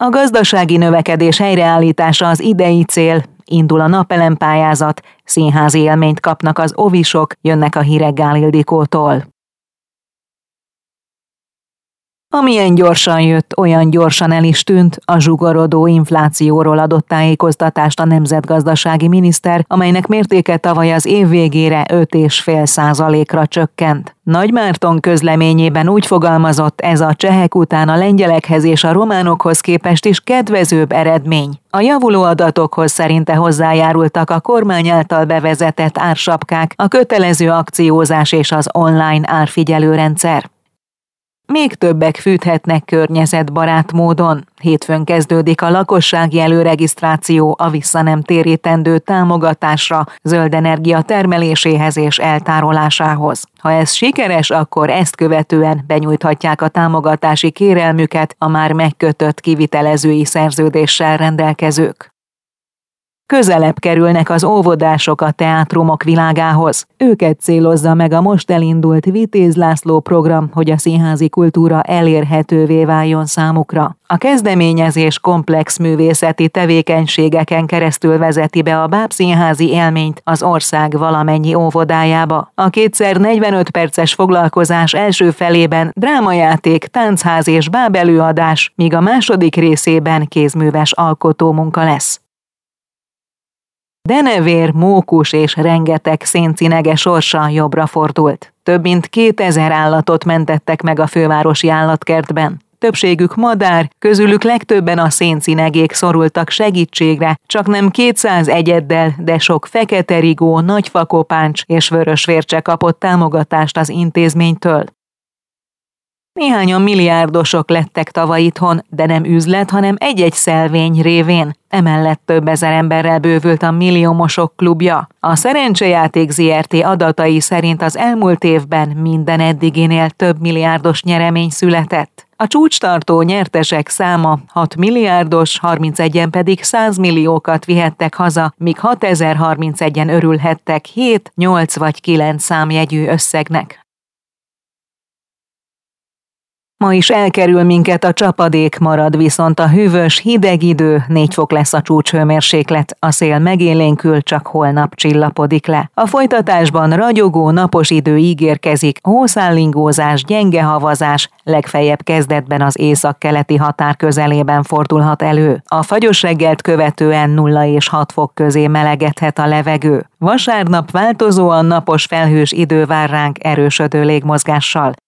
A gazdasági növekedés helyreállítása az idei cél, indul a napelempályázat, színházi élményt kapnak az ovisok, jönnek a hírek Gál Ildikótól. Amilyen gyorsan jött, olyan gyorsan el is tűnt, a zsugorodó inflációról adott tájékoztatást a nemzetgazdasági miniszter, amelynek mértéke tavaly az év végére 5,5%-ra csökkent. Nagy Márton közleményében úgy fogalmazott, ez a csehek után a lengyelekhez és a románokhoz képest is kedvezőbb eredmény. A javuló adatokhoz szerinte hozzájárultak a kormány által bevezetett ársapkák, a kötelező akciózás és az online árfigyelőrendszer. Még többek fűthetnek környezetbarát módon. Hétfőn kezdődik a lakossági előregisztráció a visszanemtérítendő támogatásra, zöld energia termeléséhez és eltárolásához. Ha ez sikeres, akkor ezt követően benyújthatják a támogatási kérelmüket a már megkötött kivitelezői szerződéssel rendelkezők. Közelebb kerülnek az óvodások a teátrumok világához. Őket célozza meg a most elindult Vitéz László program, hogy a színházi kultúra elérhetővé váljon számukra. A kezdeményezés komplex művészeti tevékenységeken keresztül vezeti be a bábszínházi élményt az ország valamennyi óvodájába. A kétszer 45 perces foglalkozás első felében drámajáték, táncház és bábelőadás, míg a második részében kézműves alkotómunka lesz. Denevér, mókus és rengeteg széncinege sorsa jobbra fordult. Több mint 2000 állatot mentettek meg a fővárosi állatkertben. Többségük madár, közülük legtöbben a széncinegék szorultak segítségre, csaknem 200 egyeddel, de sok fekete rigó, nagyfakopáncs és vörösvércse kapott támogatást az intézménytől. Néhányan milliárdosok lettek tavaly itthon, de nem üzlet, hanem egy-egy szelvény révén. Emellett több ezer emberrel bővült a Milliómosok klubja. A Szerencsejáték Zrt. Adatai szerint az elmúlt évben minden eddiginél több milliárdos nyeremény született. A csúcstartó nyertesek száma 6 milliárdos, 31-en pedig 100 milliókat vihettek haza, míg 6031-en örülhettek 7, 8 vagy 9 számjegyű összegnek. Ma is elkerül minket a csapadék, marad viszont a hűvös, hideg idő, 4 fok lesz a csúcshőmérséklet, a szél megélénkül, csak holnap csillapodik le. A folytatásban ragyogó, napos idő ígérkezik, hószállingózás, gyenge havazás, legfeljebb kezdetben az északkeleti határ közelében fordulhat elő. A fagyos reggelt követően 0 és 6 fok közé melegedhet a levegő. Vasárnap változóan napos felhős idő vár ránk erősödő légmozgással.